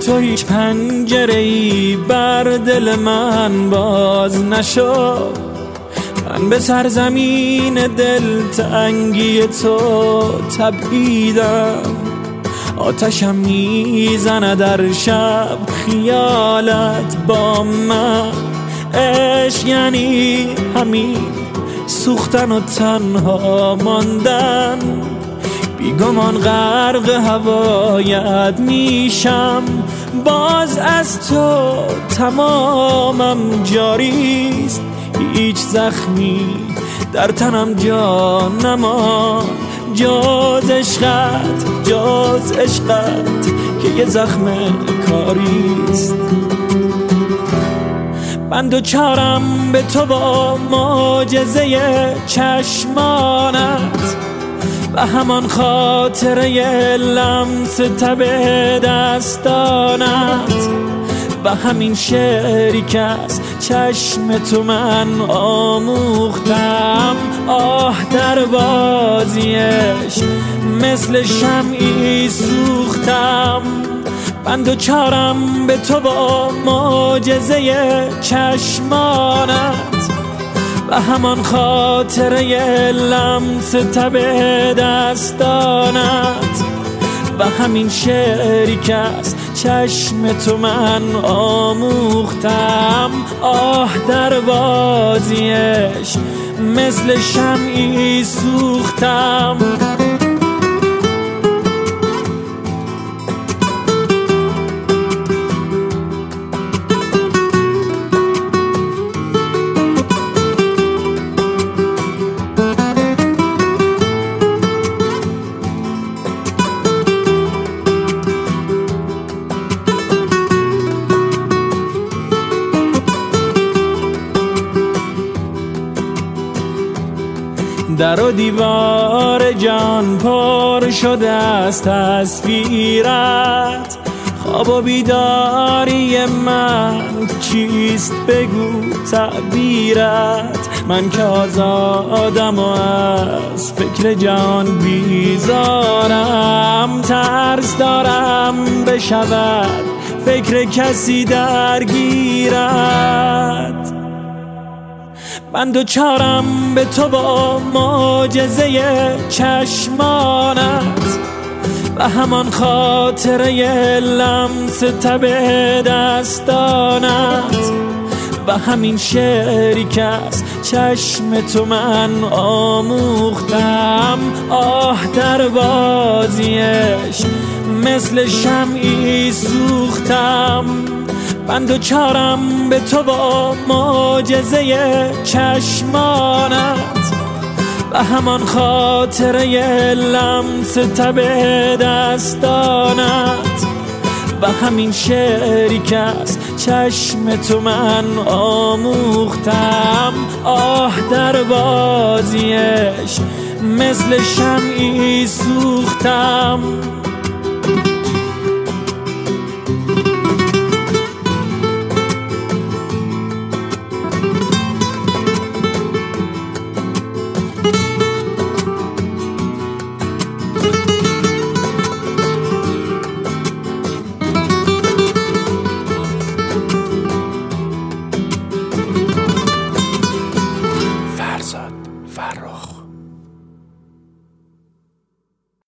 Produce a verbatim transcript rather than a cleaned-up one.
تو هیچ پنجره‌ای بر دل من باز نشد. من به سرزمین دلتنگی تو تپیدم، آتشم میزنه در شب خیالت با من. عشق یعنی همین سوختن و تنها ماندن، بیگمان غرق هوایت میشم. باز از تو تمامم جاریست، هیچ زخمی در تنم جا نمان. جز عشقت جز عشقت که یه زخم کاریست. من دوچارم به تو با معجزه چشمانت و همان خاطره لمس تب دستانت و همین شعری که از چشم تو من آموختم. آه در بازیش مثل شمعی سوختم. من دوچارم به تو با معجزه چشمانت و همان خاطره لمس تب دستانت و همین شعری که از چشم تو من آموختم. آه در بازیش مثل شمعی سوختم. در و دیوار جان پر شده از تصویرت، خواب و بیداری من چیست بگو تعبیرت. من که آزادم و از فکر جان بیزارم، ترس دارم بشود فکر کسی درگیرت. من دوچارم به تو با معجزه چشمانت و همان خاطره لمس تب دستانت و همین شعری که از چشم تو من آموختم. آه در بازیش مثل شمعی سوختم. من دوچارم به تو با معجزه چشمانت و همان خاطره لمس تب دستانت و همین شعری که از چشم تو من آموختم. آه در بازیش مثل شمعی سوختم. فرزاد فرخ.